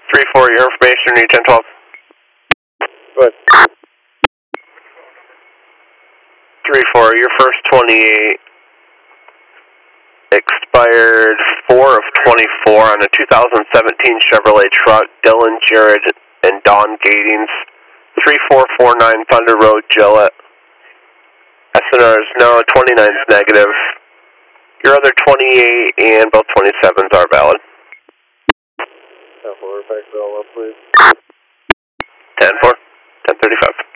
3-4, your information, read 10-12. Good. 3-4, your first 28 expired 4 of 24 on a 2017 Chevrolet truck, Dylan Jared and Don Gatings, 3449 Thunder Road, Gillette. SNR is no, 29 is negative. Your other 28 and both 27s are valid. 10-4, back to all up, please. 10-4, 1035.